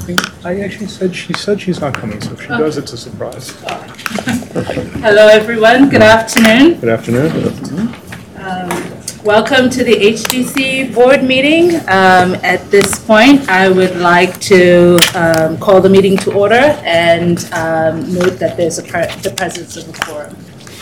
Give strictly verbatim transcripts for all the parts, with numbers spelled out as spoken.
think I actually said she said she's not coming, so if she does, it's a surprise. Hello, everyone. Good afternoon. Good afternoon. Good afternoon. Um, welcome to the H D C board meeting. Um, at this point, I would like to um, call the meeting to order and um, note that there's a pre the presence of a quorum.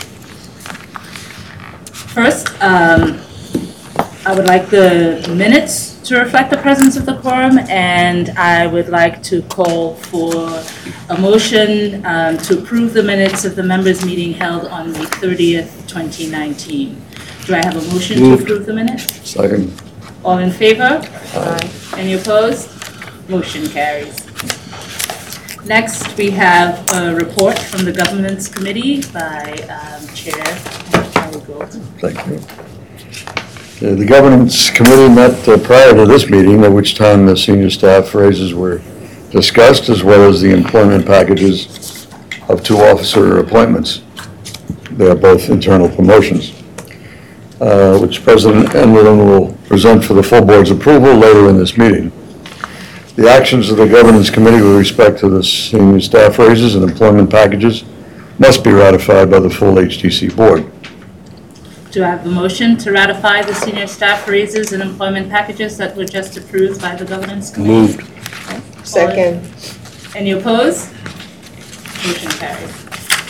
First, um, I would like the minutes to reflect the presence of the quorum, and I would like to call for a motion um, to approve the minutes of the members' meeting held on May thirtieth, twenty nineteen. Do I have a motion Moved. to approve the minutes? Second. All in favor? Aye. Any opposed? Motion carries. Next, we have a report from the Governance Committee by um, Chair Charlie Gold. Thank you. Uh, the Governance Committee met uh, prior to this meeting, at which time the senior staff raises were discussed, as well as the employment packages of two officer appointments. They are both internal promotions, uh, which President Enderlin will present for the full board's approval later in this meeting. The actions of the Governance Committee with respect to the senior staff raises and employment packages must be ratified by the full H D C board. Do I have a motion to ratify the senior staff raises and employment packages that were just approved by the Governance Committee? Moved. Second. Any opposed? Motion carries.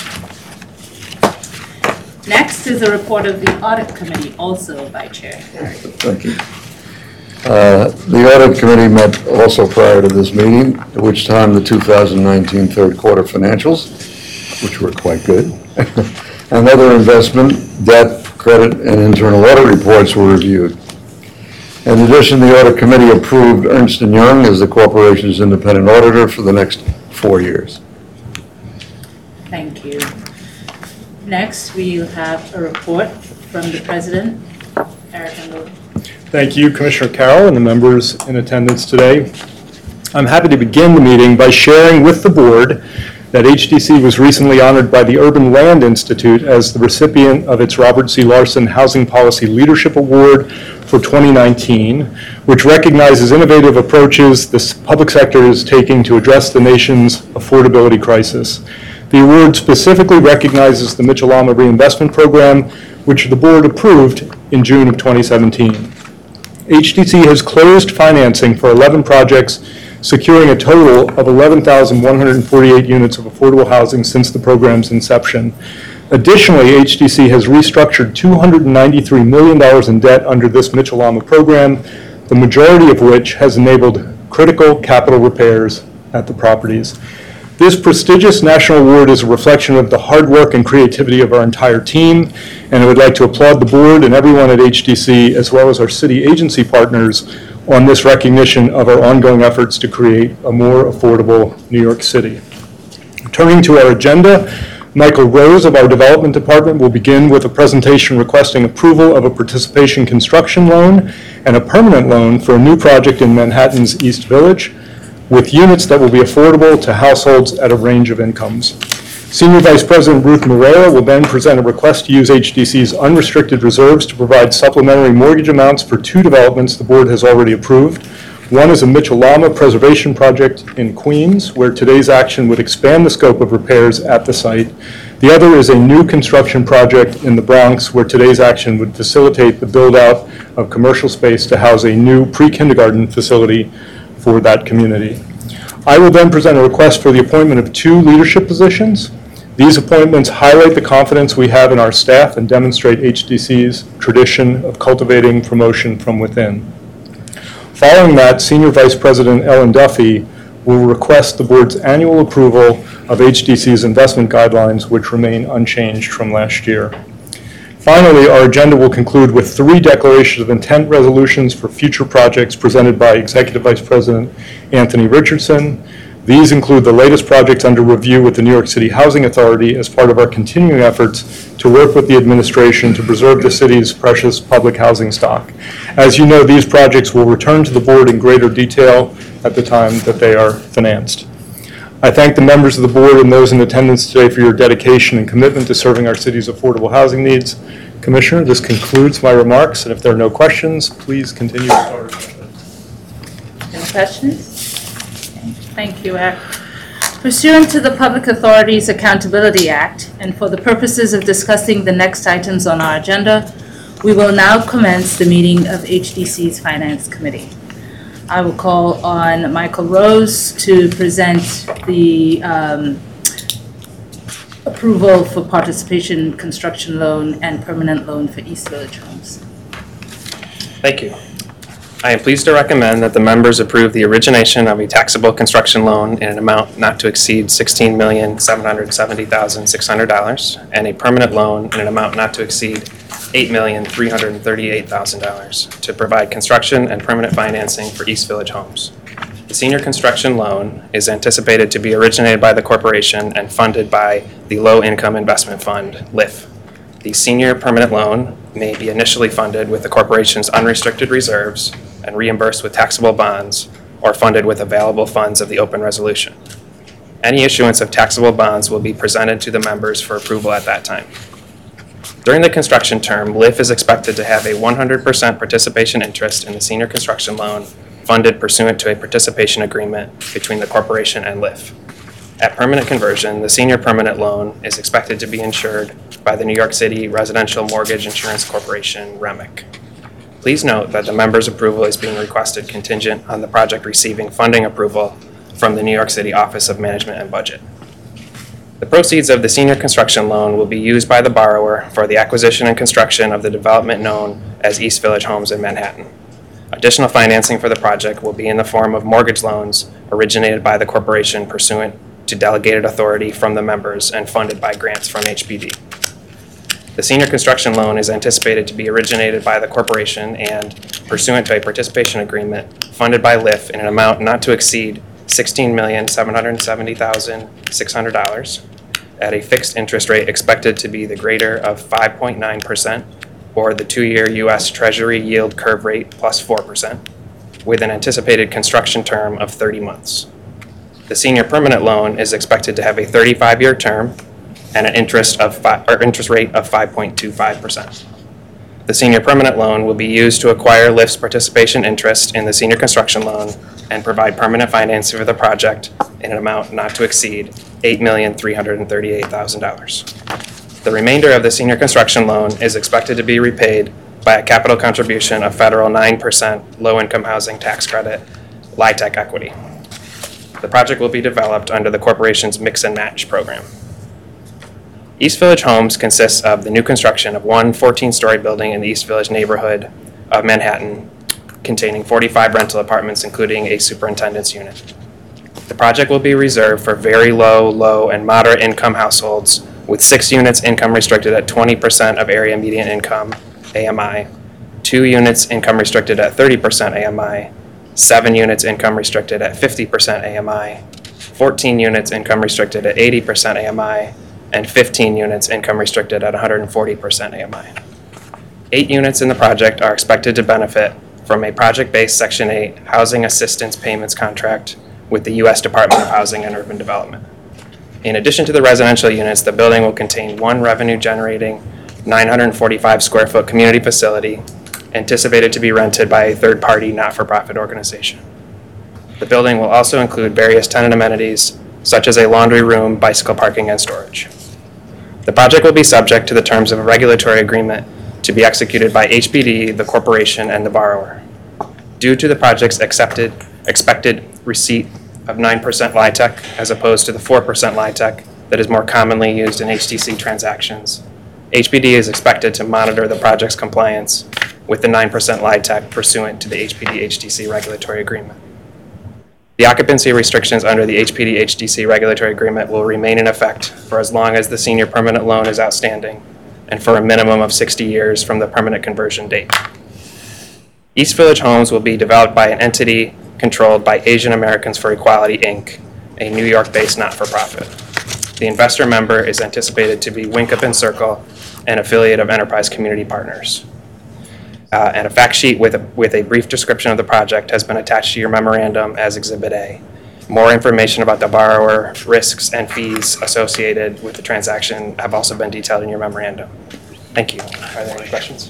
Next is a report of the Audit Committee, also by Chair Harry. Thank you. Uh, the Audit Committee met also prior to this meeting, at which time the two thousand nineteen third quarter financials, which were quite good, and other investment, debt, credit, and internal audit reports were reviewed. In addition, the Audit Committee approved Ernst and Young as the corporation's independent auditor for the next four years. Thank you. Next, we will have a report from the President, Eric Engel. Thank you, Commissioner Carroll, and the members in attendance today. I'm happy to begin the meeting by sharing with the board that H D C was recently honored by the Urban Land Institute as the recipient of its Robert C. Larson Housing Policy Leadership Award for twenty nineteen, which recognizes innovative approaches the public sector is taking to address the nation's affordability crisis. The award specifically recognizes the Mitchell-Lama Reinvestment Program, which the board approved in June of twenty seventeen. H D C has closed financing for eleven projects, securing a total of eleven thousand one hundred forty-eight units of affordable housing since the program's inception. Additionally, H D C has restructured two hundred ninety-three million dollars in debt under this Mitchell-Lama program, the majority of which has enabled critical capital repairs at the properties. This prestigious national award is a reflection of the hard work and creativity of our entire team, and I would like to applaud the board and everyone at H D C, as well as our city agency partners, on this recognition of our ongoing efforts to create a more affordable New York City. Turning to our agenda, Michael Rose of our Development Department will begin with a presentation requesting approval of a participation construction loan and a permanent loan for a new project in Manhattan's East Village, with units that will be affordable to households at a range of incomes. Senior Vice President Ruth Moreira will then present a request to use H D C's unrestricted reserves to provide supplementary mortgage amounts for two developments the board has already approved. One is a Mitchell-Lama preservation project in Queens, where today's action would expand the scope of repairs at the site. The other is a new construction project in the Bronx, where today's action would facilitate the build-out of commercial space to house a new pre-kindergarten facility for that community. I will then present a request for the appointment of two leadership positions. These appointments highlight the confidence we have in our staff and demonstrate H D C's tradition of cultivating promotion from within. Following that, Senior Vice President Ellen Duffy will request the board's annual approval of H D C's investment guidelines, which remain unchanged from last year. Finally, our agenda will conclude with three declarations of intent resolutions for future projects presented by Executive Vice President Anthony Richardson. These include the latest projects under review with the New York City Housing Authority as part of our continuing efforts to work with the administration to preserve the city's precious public housing stock. As you know, these projects will return to the board in greater detail at the time that they are financed. I thank the members of the board and those in attendance today for your dedication and commitment to serving our city's affordable housing needs. Commissioner, this concludes my remarks, and if there are no questions, please continue with our agenda. Any questions? Thank you, Eric. Pursuant to the Public Authorities Accountability Act, and for the purposes of discussing the next items on our agenda, we will now commence the meeting of H D C's Finance Committee. I will call on Michael Rose to present the um, approval for participation construction loan and permanent loan for East Village Homes. Thank you. I am pleased to recommend that the members approve the origination of a taxable construction loan in an amount not to exceed sixteen million seven hundred seventy thousand six hundred dollars and a permanent loan in an amount not to exceed eight million three hundred thirty-eight thousand dollars to provide construction and permanent financing for East Village Homes. The senior construction loan is anticipated to be originated by the corporation and funded by the Low Income Investment Fund, L I F. The senior permanent loan may be initially funded with the corporation's unrestricted reserves and reimbursed with taxable bonds or funded with available funds of the open resolution. Any issuance of taxable bonds will be presented to the members for approval at that time. During the construction term, L I F is expected to have a one hundred percent participation interest in the senior construction loan funded pursuant to a participation agreement between the corporation and L I F. At permanent conversion, the senior permanent loan is expected to be insured by the New York City Residential Mortgage Insurance Corporation, R E M I C. Please note that the members' approval is being requested contingent on the project receiving funding approval from the New York City Office of Management and Budget. The proceeds of the senior construction loan will be used by the borrower for the acquisition and construction of the development known as East Village Homes in Manhattan. Additional financing for the project will be in the form of mortgage loans originated by the corporation pursuant to delegated authority from the members and funded by grants from H P D. The senior construction loan is anticipated to be originated by the corporation and, pursuant to a participation agreement, funded by L I F in an amount not to exceed sixteen million seven hundred seventy thousand six hundred dollars at a fixed interest rate expected to be the greater of five point nine percent or the two-year U S Treasury yield curve rate plus four percent, with an anticipated construction term of thirty months. The senior permanent loan is expected to have a thirty-five year term and an interest of fi- or interest rate of five point two five percent. The senior permanent loan will be used to acquire L I F's participation interest in the senior construction loan and provide permanent financing for the project in an amount not to exceed eight million three hundred thirty-eight thousand dollars. The remainder of the senior construction loan is expected to be repaid by a capital contribution of federal nine percent low-income housing tax credit, L I H T C equity. The project will be developed under the corporation's Mix and Match program. East Village Homes consists of the new construction of one fourteen-story building in the East Village neighborhood of Manhattan containing forty-five rental apartments, including a superintendent's unit. The project will be reserved for very low, low, and moderate income households with six units income restricted at twenty percent of area median income, A M I, two units income restricted at thirty percent A M I, seven units income restricted at fifty percent A M I, fourteen units income restricted at eighty percent A M I, and fifteen units income restricted at one hundred forty percent A M I. Eight units in the project are expected to benefit from a project-based Section eight Housing Assistance Payments contract with the U S Department of Housing and Urban Development. In addition to the residential units, the building will contain one revenue-generating nine hundred forty-five square foot community facility anticipated to be rented by a third-party not-for-profit organization. The building will also include various tenant amenities such as a laundry room, bicycle parking, and storage. The project will be subject to the terms of a regulatory agreement to be executed by H P D, the corporation, and the borrower. Due to the project's accepted, expected receipt of nine percent L I H T C as opposed to the four percent L I H T C that is more commonly used in H D C transactions, H P D is expected to monitor the project's compliance with the nine percent L I H T C pursuant to the H P D H D C regulatory agreement. The occupancy restrictions under the H P D H D C regulatory agreement will remain in effect for as long as the senior permanent loan is outstanding and for a minimum of sixty years from the permanent conversion date. East Village Homes will be developed by an entity controlled by Asian Americans for Equality, Incorporated, a New York-based not-for-profit. The investor member is anticipated to be Winkup and Circle, an affiliate of Enterprise Community Partners. Uh, and a fact sheet with a, with a brief description of the project has been attached to your memorandum as Exhibit A. More information about the borrower, risks, and fees associated with the transaction have also been detailed in your memorandum. Thank you. Are there any questions?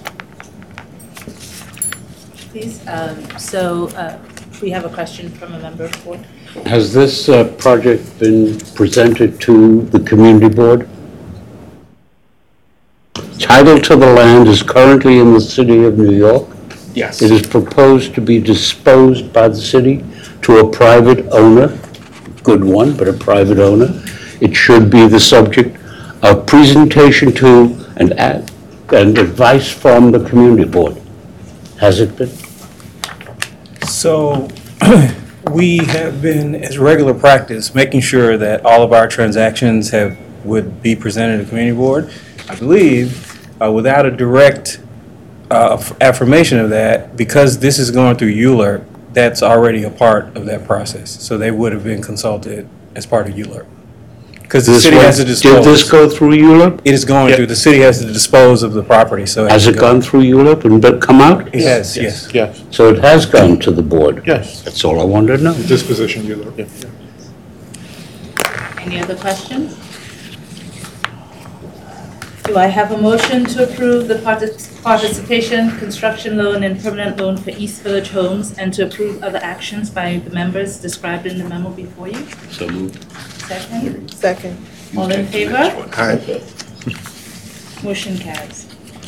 Please. Um, so uh, we have a question from a member of the board. Has this uh, project been presented to the community board? Title to the land is currently in the city of New York. Yes. It is proposed to be disposed by the city to a private owner, good one, but a private owner. It should be the subject of presentation to and, ad- and advice from the community board. Has it been? So we have been, as regular practice, making sure that all of our transactions have, would be presented to the community board. I believe, uh, without a direct uh, affirmation of that, because this is going through U L U R P, that's already a part of that process. So they would have been consulted as part of U L U R P. Because the This city one- has to dispose. Did this go through U L U R P? It is going through, the city has to dispose of the property, so. Has to it go- gone through U L U R P and been- come out? It has, yes. Yes, So it has gone to the board? yes. That's all I wanted to know. Disposition, you look. Any other questions? Do I have a motion to approve the partic- participation, construction loan, and permanent loan for East Village Homes, and to approve other actions by the members described in the memo before you? So moved. Second? Second. All in favor? Aye. Motion carries.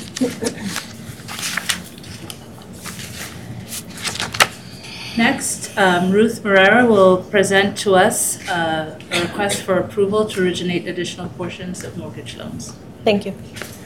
Next, um, Ruth Marrera will present to us uh, a request for approval to originate additional portions of mortgage loans. Thank you.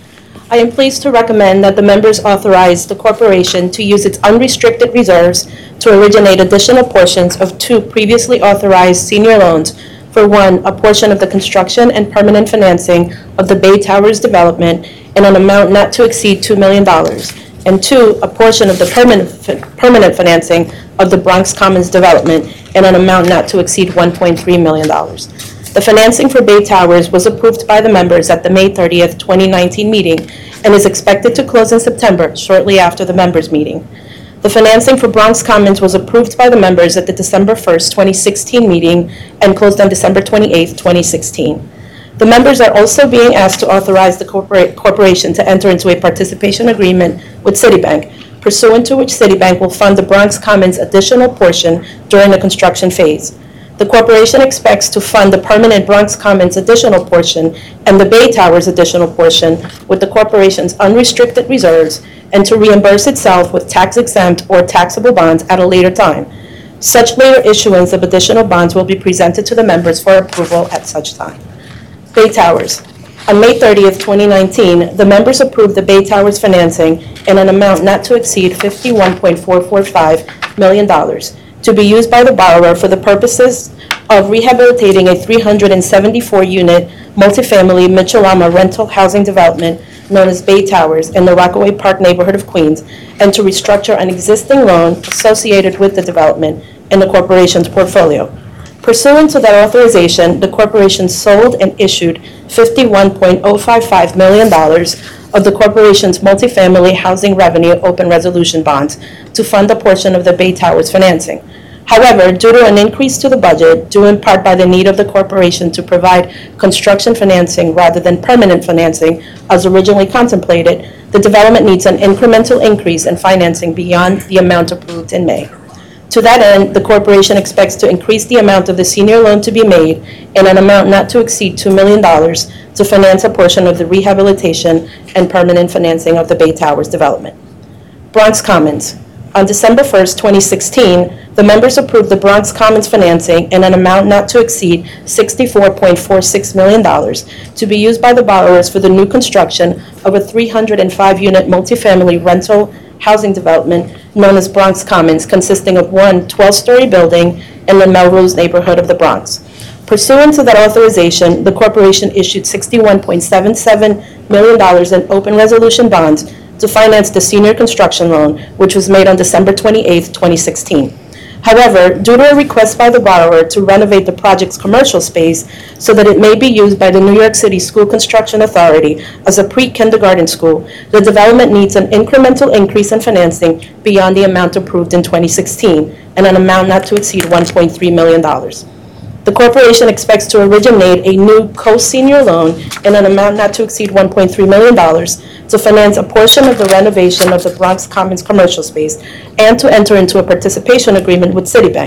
I am pleased to recommend that the members authorize the corporation to use its unrestricted reserves to originate additional portions of two previously authorized senior loans. For one, a portion of the construction and permanent financing of the Bay Towers development in an amount not to exceed two million dollars. And two, a portion of the permanent, permanent financing of the Bronx Commons development in an amount not to exceed one point three million dollars. The financing for Bay Towers was approved by the members at the May thirtieth, twenty nineteen meeting and is expected to close in September, shortly after the members' meeting. The financing for Bronx Commons was approved by the members at the December first, twenty sixteen meeting and closed on December twenty-eighth, twenty sixteen. The members are also being asked to authorize the corpora- corporation to enter into a participation agreement with Citibank, pursuant to which Citibank will fund the Bronx Commons additional portion during the construction phase. The corporation expects to fund the permanent Bronx Commons additional portion and the Bay Towers additional portion with the corporation's unrestricted reserves and to reimburse itself with tax-exempt or taxable bonds at a later time. Such later issuance of additional bonds will be presented to the members for approval at such time. Bay Towers. On May thirtieth, twenty nineteen, the members approved the Bay Towers financing in an amount not to exceed fifty-one point four four five million dollars to be used by the borrower for the purposes of rehabilitating a three hundred seventy-four unit multifamily Mitchell-Lama rental housing development known as Bay Towers in the Rockaway Park neighborhood of Queens, and to restructure an existing loan associated with the development in the corporation's portfolio. Pursuant to that authorization, the corporation sold and issued fifty-one point zero five five million dollars of the corporation's multifamily housing revenue open resolution bonds to fund a portion of the Bay Towers financing. However, due to an increase to the budget, due in part by the need of the corporation to provide construction financing rather than permanent financing as originally contemplated, the development needs an incremental increase in financing beyond the amount approved in May. To that end, the corporation expects to increase the amount of the senior loan to be made in an amount not to exceed two million dollars to finance a portion of the rehabilitation and permanent financing of the Bay Towers development. Bronx Commons. On December first, twenty sixteen, the members approved the Bronx Commons financing in an amount not to exceed sixty-four point four six million dollars to be used by the borrowers for the new construction of a three hundred five unit multifamily rental housing development known as Bronx Commons, consisting of one twelve-story building in the Melrose neighborhood of the Bronx. Pursuant to that authorization, the corporation issued sixty-one point seven seven million dollars in open resolution bonds to finance the senior construction loan, which was made on December twenty-eighth, twenty sixteen. However, due to a request by the borrower to renovate the project's commercial space so that it may be used by the New York City School Construction Authority as a pre-kindergarten school, the development needs an incremental increase in financing beyond the amount approved in twenty sixteen, and an amount not to exceed one point three million dollars. The corporation expects to originate a new co-senior loan in an amount not to exceed one point three million dollars to finance a portion of the renovation of the Bronx Commons commercial space and to enter into a participation agreement with Citibank,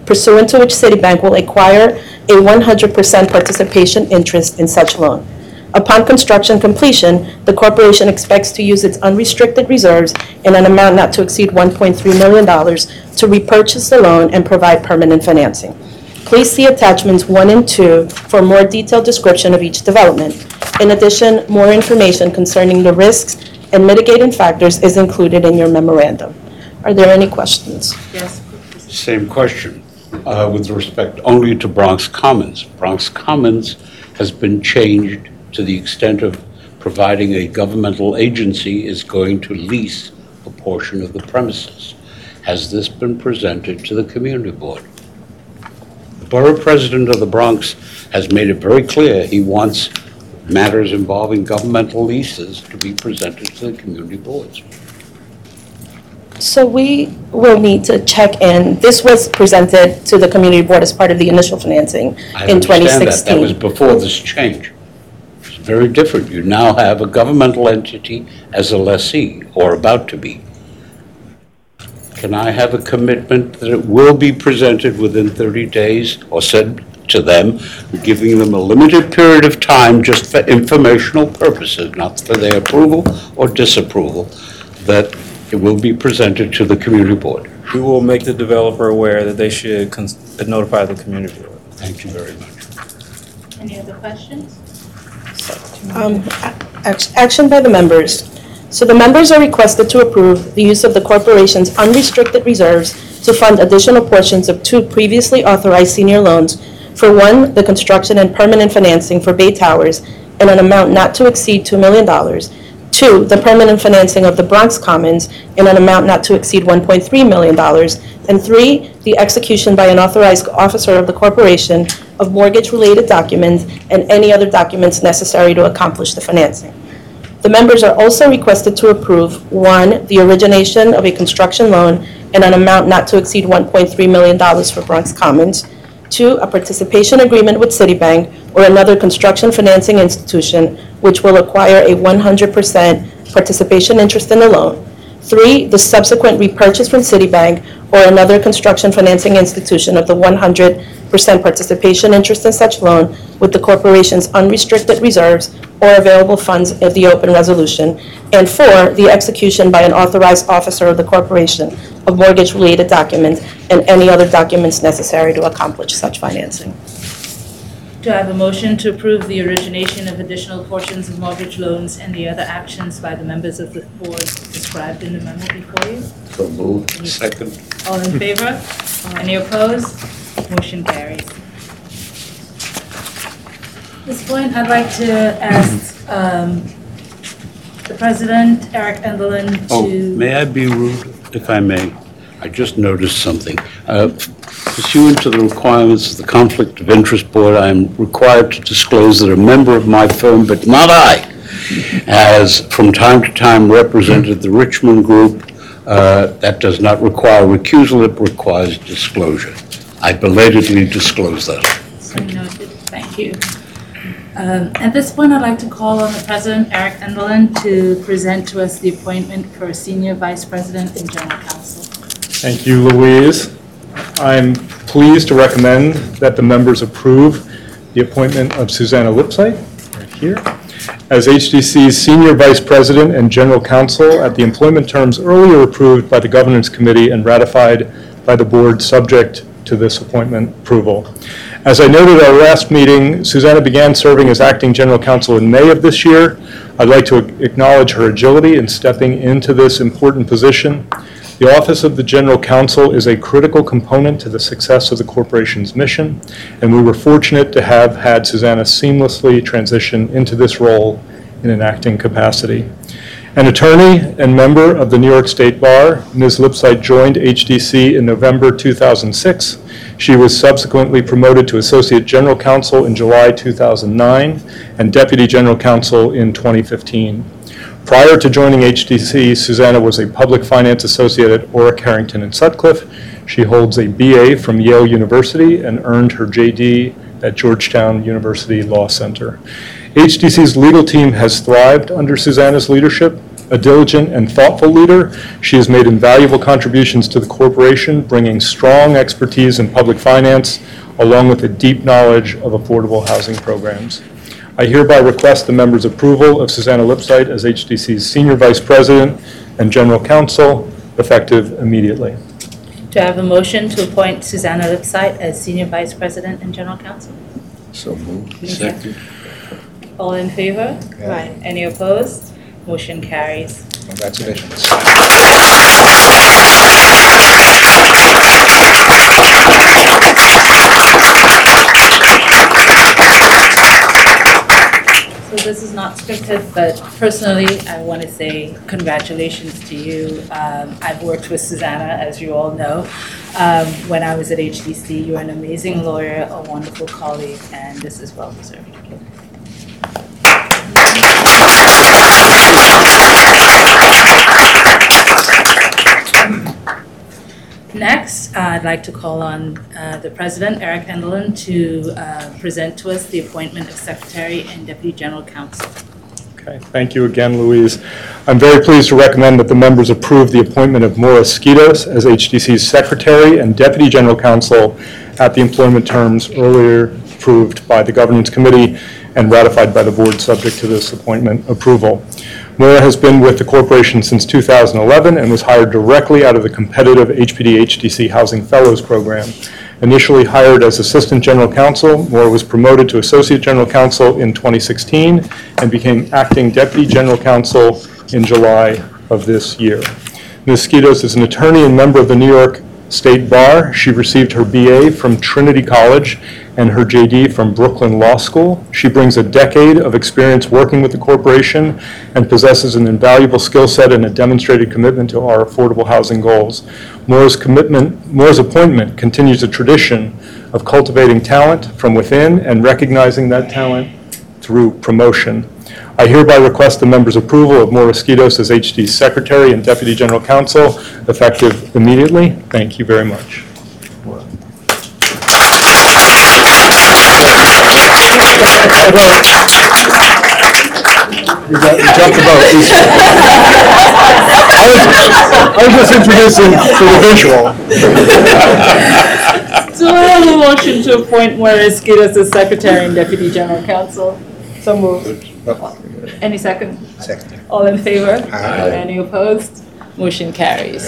pursuant to which Citibank will acquire a one hundred percent participation interest in such loan. Upon construction completion, the corporation expects to use its unrestricted reserves in an amount not to exceed one point three million dollars to repurchase the loan and provide permanent financing. Please see attachments one and two for a more detailed description of each development. In addition, more information concerning the risks and mitigating factors is included in your memorandum. Are there any questions? Yes. Same question, uh, with respect only to Bronx Commons. Bronx Commons has been changed to the extent of providing a governmental agency is going to lease a portion of the premises. Has this been presented to the community board? The borough president of the Bronx has made it very clear he wants matters involving governmental leases to be presented to the community boards. So we will need to check in. This was presented to the community board as part of the initial financing I in twenty understand that. sixteen. That was before this change. It's very different. You now have a governmental entity as a lessee, or about to be. Can I have a commitment that it will be presented within thirty days, or said to them, giving them a limited period of time just for informational purposes, not for their approval or disapproval, that it will be presented to the community board? We will make the developer aware that they should cons- notify the community board. Thank you very much. Any other questions? Um, ac- Action by the members. So the members are requested to approve the use of the corporation's unrestricted reserves to fund additional portions of two previously authorized senior loans. For one, the construction and permanent financing for Bay Towers in an amount not to exceed two million dollars. Two, the permanent financing of the Bronx Commons in an amount not to exceed one point three million dollars. And three, the execution by an authorized officer of the corporation of mortgage-related documents and any other documents necessary to accomplish the financing. The members are also requested to approve, one, the origination of a construction loan in an amount not to exceed one point three million dollars for Bronx Commons. Two, a participation agreement with Citibank or another construction financing institution which will acquire a one hundred percent participation interest in the loan. Three, the subsequent repurchase from Citibank or another construction financing institution of the one hundred percent participation interest in such loan with the corporation's unrestricted reserves or available funds of the open resolution. And four, the execution by an authorized officer of the corporation of mortgage-related documents and any other documents necessary to accomplish such financing. Do I have a motion to approve the origination of additional portions of mortgage loans and the other actions by the members of the board described in the memo before you? So moved. Second. All in favor? Any opposed? Motion carries. At this point, I'd like to ask um, the President, Eric Enderlin, Oh, to... may I be rude, if I may? I just noticed something. Uh, Pursuant to the requirements of the Conflict of Interest Board, I am required to disclose that a member of my firm, but not I, has from time to time represented the Richmond Group. Uh, That does not require recusal, it requires disclosure. I belatedly disclose that. So noted. Thank you. Um, At this point, I'd like to call on the President, Eric Enderlin, to present to us the appointment for a Senior Vice President and General Counsel. Thank you, Louise. I'm pleased to recommend that the members approve the appointment of Susanna Lipsyte, right here, as H D C's Senior Vice President and General Counsel at the employment terms earlier approved by the Governance Committee and ratified by the Board subject to this appointment approval. As I noted at our last meeting, Susanna began serving as Acting General Counsel in May of this year. I'd like to acknowledge her agility in stepping into this important position. The Office of the General Counsel is a critical component to the success of the corporation's mission, and we were fortunate to have had Susanna seamlessly transition into this role in an acting capacity. An attorney and member of the New York State Bar, Miz Lipsyte joined H D C in November two thousand six. She was subsequently promoted to Associate General Counsel in July two thousand nine and Deputy General Counsel in twenty fifteen. Prior to joining H D C, Susanna was a public finance associate at Orrick, Harrington, and Sutcliffe. She holds a B A from Yale University and earned her J D at Georgetown University Law Center. H D C's legal team has thrived under Susanna's leadership. A diligent and thoughtful leader, she has made invaluable contributions to the corporation, bringing strong expertise in public finance, along with a deep knowledge of affordable housing programs. I hereby request the members' approval of Susanna Lipsyte as H D C's Senior Vice President and General Counsel, effective immediately. Do I have a motion to appoint Susanna Lipsyte as Senior Vice President and General Counsel? So moved. Second. All in favor? Aye. Any opposed? Motion carries. Congratulations. So this is not scripted, but personally, I want to say congratulations to you. Um, I've worked with Susanna, as you all know, um, when I was at H D C. You're an amazing lawyer, a wonderful colleague, and this is well deserved. Next, uh, I'd like to call on uh, the President, Eric Enderlin, to uh, present to us the appointment of Secretary and Deputy General Counsel. Okay, thank you again, Louise. I'm very pleased to recommend that the members approve the appointment of Maura Skidos as H D C's Secretary and Deputy General Counsel at the employment terms earlier approved by the Governance Committee and ratified by the Board, subject to this appointment approval. Maura has been with the corporation since two thousand eleven and was hired directly out of the competitive H P D H D C Housing Fellows Program. Initially hired as Assistant General Counsel, Maura was promoted to Associate General Counsel in twenty sixteen and became Acting Deputy General Counsel in July of this year. Miz Skidos is an attorney and member of the New York State Bar. She received her B A from Trinity College and her J D from Brooklyn Law School. She brings a decade of experience working with the corporation and possesses an invaluable skill set and a demonstrated commitment to our affordable housing goals. Maura's commitment, Maura's appointment continues a tradition of cultivating talent from within and recognizing that talent through promotion. I hereby request the members' approval of Maura Skidos as H D's Secretary and Deputy General Counsel, effective immediately. Thank you very much. You got- you jumped the boat. I was, I was just introducing to the visual. So I have a motion to appoint Maura Skidos as Secretary and Deputy General Counsel. So moved. Any second? Second. All in favor? Aye. Any opposed? Motion carries.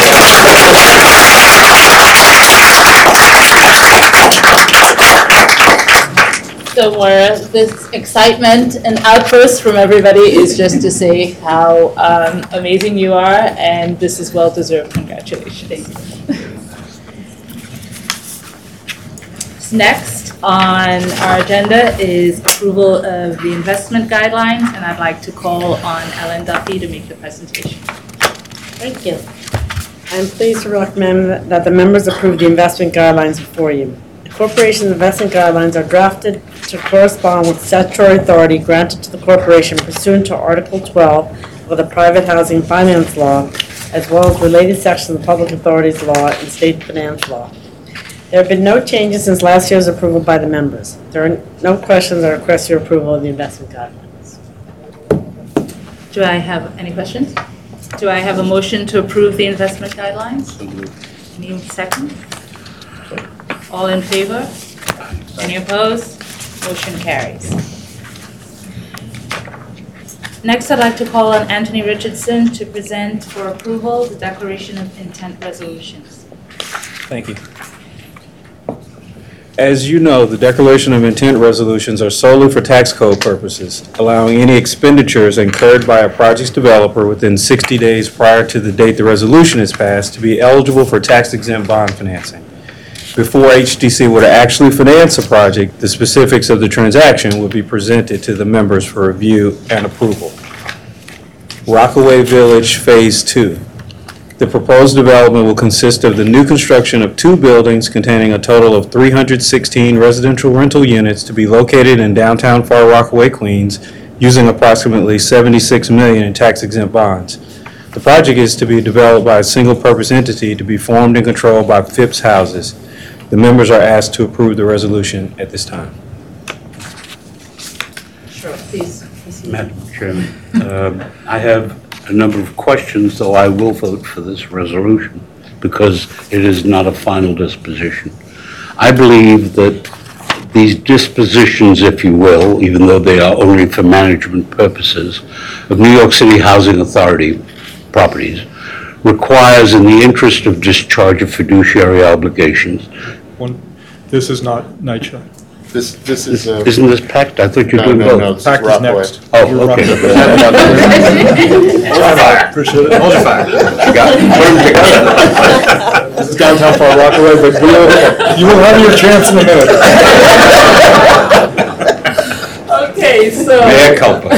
So Maura, this excitement and outburst from everybody is just to say how um, amazing you are, and this is well-deserved. Congratulations. Next on our agenda is approval of the investment guidelines, and I'd like to call on Ellen Duffy to make the presentation. Thank you. I am pleased to recommend that the members approve the investment guidelines before you. The corporation's investment guidelines are drafted to correspond with statutory authority granted to the corporation pursuant to Article twelve of the Private Housing Finance Law, as well as related sections of the Public Authorities Law and State Finance Law. There have been no changes since last year's approval by the members. There are no questions. I request your approval of the investment guidelines. Do I have any questions? Do I have a motion to approve the investment guidelines? Any second? All in favor? Any opposed? Motion carries. Next, I'd like to call on Anthony Richardson to present for approval the Declaration of Intent Resolutions. Thank you. As you know, the Declaration of Intent resolutions are solely for tax code purposes, allowing any expenditures incurred by a project's developer within sixty days prior to the date the resolution is passed to be eligible for tax-exempt bond financing. Before H D C would actually finance a project, the specifics of the transaction would be presented to the members for review and approval. Rockaway Village Phase Two. The proposed development will consist of the new construction of two buildings containing a total of three hundred sixteen residential rental units to be located in downtown Far Rockaway, Queens, using approximately seventy-six million dollars in tax-exempt bonds. The project is to be developed by a single-purpose entity to be formed and controlled by Phipps Houses. The members are asked to approve the resolution at this time. Sure, please. proceed. Madam Chairman, um, I have a number of questions, though I will vote for this resolution because it is not a final disposition. I believe that these dispositions, if you will, even though they are only for management purposes, of New York City Housing Authority properties, requires, in the interest of discharge of fiduciary obligations. One, this is not NYCHA. This, this is, uh, Isn't this packed? I thought you were no, doing no, no, both. it's Pact is Rockaway. next. Oh, okay. Appreciate it. Hold your fire. You got it. Put 'em together. This is downtown Far Rockaway, but we will, you will have your chance in a minute. Okay, so. Mea culpa.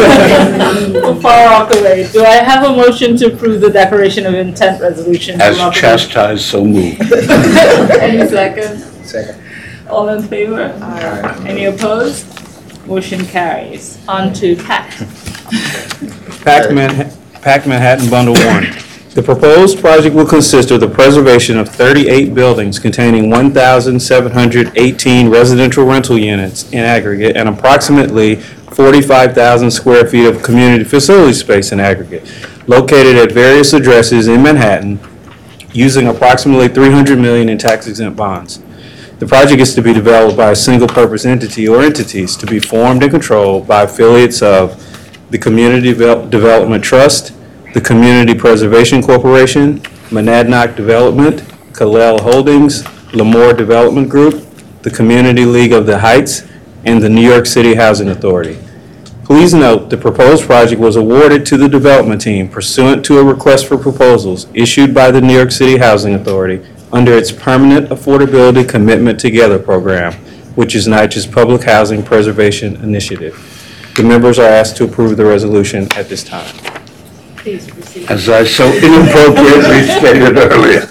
Far Rockaway, do I have a motion to approve the declaration of intent resolution? for As Rockaway? chastised, so moved. Any second? Second. All in favor? Any opposed? Motion carries. On to Pact. Pact Man- Pact Manhattan Bundle One. The proposed project will consist of the preservation of thirty-eight buildings containing one thousand seven hundred eighteen residential rental units in aggregate and approximately forty-five thousand square feet of community facility space in aggregate, located at various addresses in Manhattan, using approximately three hundred million dollars in tax-exempt bonds. The project is to be developed by a single-purpose entity or entities to be formed and controlled by affiliates of the Community Devel- Development Trust, the Community Preservation Corporation, Monadnock Development, Kalel Holdings, Lemoore Development Group, the Community League of the Heights, and the New York City Housing Authority. Please note, the proposed project was awarded to the development team pursuant to a request for proposals issued by the New York City Housing Authority under its Permanent Affordability Commitment Together program, which is NYCHA's Public Housing Preservation Initiative. The members are asked to approve the resolution at this time. Please proceed. As I so inappropriately stated earlier.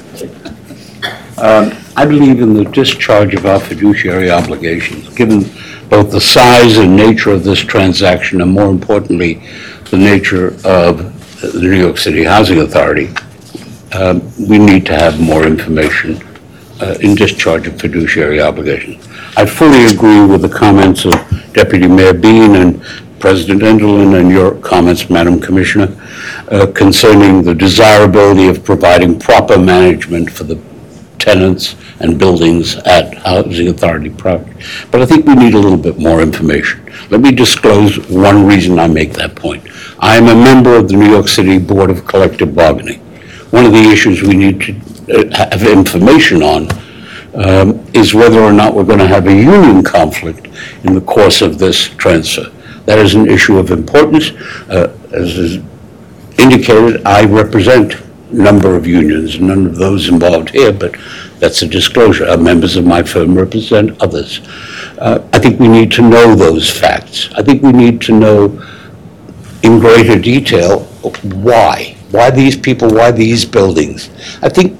Um, I believe in the discharge of our fiduciary obligations, given both the size and nature of this transaction, and more importantly, the nature of the New York City Housing Authority. Um, we need to have more information uh, in discharge of fiduciary obligations. I fully agree with the comments of Deputy Mayor Bean and President Enderlin and your comments, Madam Commissioner, uh, concerning the desirability of providing proper management for the tenants and buildings at Housing Authority property. But I think we need a little bit more information. Let me disclose one reason I make that point. I am a member of the New York City Board of Collective Bargaining. One of the issues we need to uh, have information on um, is whether or not we're going to have a union conflict in the course of this transfer. That is an issue of importance. Uh, as is indicated, I represent a number of unions, none of those involved here, but that's a disclosure. Uh, members of my firm represent others. Uh, I think we need to know those facts. I think we need to know in greater detail why. Why these people, why these buildings? I think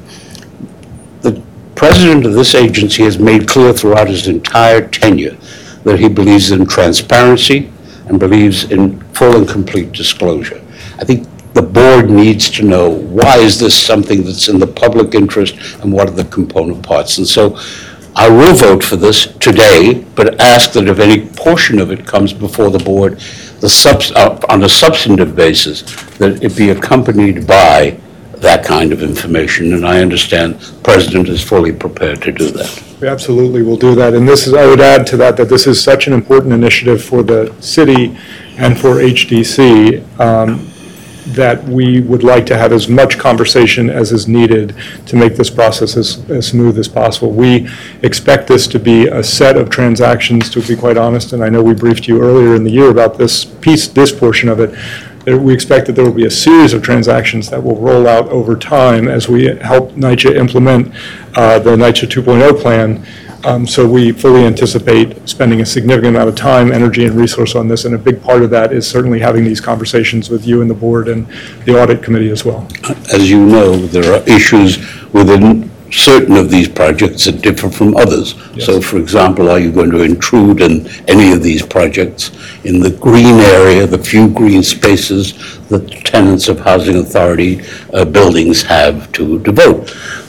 the president of this agency has made clear throughout his entire tenure that he believes in transparency and believes in full and complete disclosure. I think the board needs to know, why is this something that's in the public interest and what are the component parts? And so I will vote for this today, but ask that if any portion of it comes before the board, the subs, uh, on a substantive basis, that it be accompanied by that kind of information. And I understand the President is fully prepared to do that. We absolutely will do that. And this is, I would add to that, that this is such an important initiative for the city and for H D C, um, that we would like to have as much conversation as is needed to make this process as, as smooth as possible. We expect this to be a set of transactions, to be quite honest, and I know we briefed you earlier in the year about this piece, this portion of it. That we expect that there will be a series of transactions that will roll out over time as we help NYCHA implement uh, the NYCHA two point oh plan. Um, so we fully anticipate spending a significant amount of time, energy, and resource on this, and a big part of that is certainly having these conversations with you and the board and the audit committee as well. As you know, there are issues within certain of these projects that differ from others. Yes. So, for example, are you going to intrude in any of these projects in the green area, the few green spaces that tenants of housing authority uh, buildings have to devote?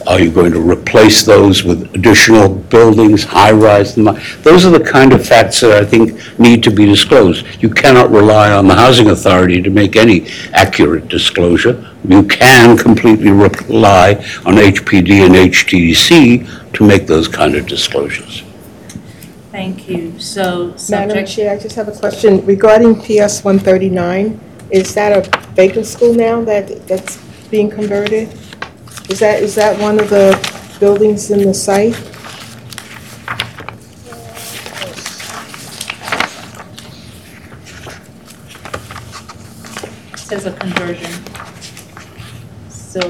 Are you going to replace those with additional buildings, high-rise? Those are the kind of facts that I think need to be disclosed. You cannot rely on the Housing Authority to make any accurate disclosure. You can completely rely on H P D and H T D C to make those kind of disclosures. Thank you. So, Madam subject, Chair, I just have a question regarding P S one thirty-nine. Is that a vacant school now that, that's being converted? Is that, is that one of the buildings in the site? says a conversion. So,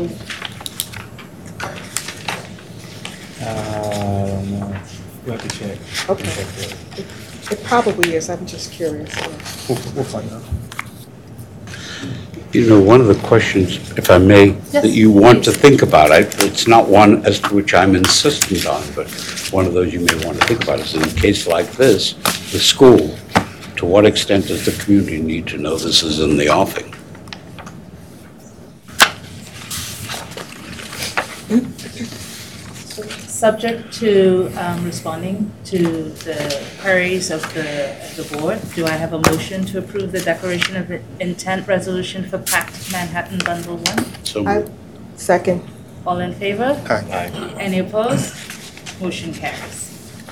Uh, I don't know. We'll have to check. Okay. Check that. It it probably is, I'm just curious. We'll, we'll find out. You know, one of the questions, if I may, that Yes, you want to please. think about, I- it's not one as to which I'm insistent on, but one of those you may want to think about is in a case like this, the school, to what extent does the community need to know this is in the offing? subject to um, responding to the queries of the, the board, do I have a motion to approve the declaration of intent resolution for Pact Manhattan Bundle One? So I- Second. All in favor? Aye. Any opposed? Motion carries.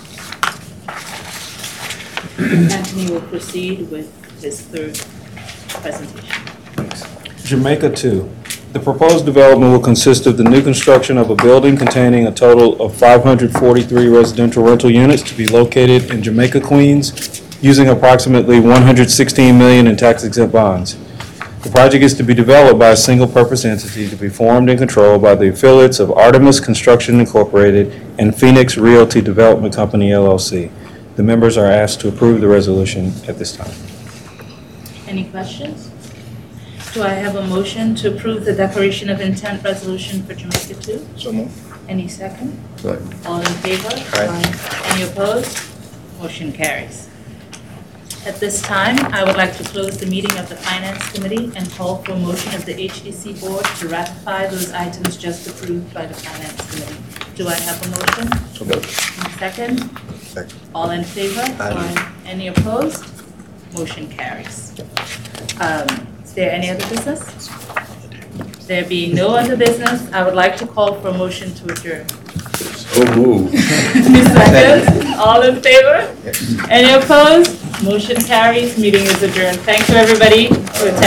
Anthony will proceed with his third presentation. Jamaica two. The proposed development will consist of the new construction of a building containing a total of five hundred forty-three residential rental units to be located in Jamaica, Queens, using approximately one hundred sixteen million dollars in tax-exempt bonds. The project is to be developed by a single-purpose entity to be formed and controlled by the affiliates of Artemis Construction Incorporated and Phoenix Realty Development Company, L L C. The members are asked to approve the resolution at this time. Any questions? Do I have a motion to approve the declaration of intent resolution for Jamaica two? So moved. Any second? Second. All in favor? Aye. Any opposed? Motion carries. At this time, I would like to close the meeting of the Finance Committee and call for a motion of the H D C Board to ratify those items just approved by the Finance Committee. Do I have a motion? So moved. Second? Second. All in favor? Aye. Any opposed? Motion carries. Um, Is there any other business? There being no other business, I would like to call for a motion to adjourn. So moved. Second, all in favor? Any opposed? Motion carries, meeting is adjourned. Thank you, everybody, for attending.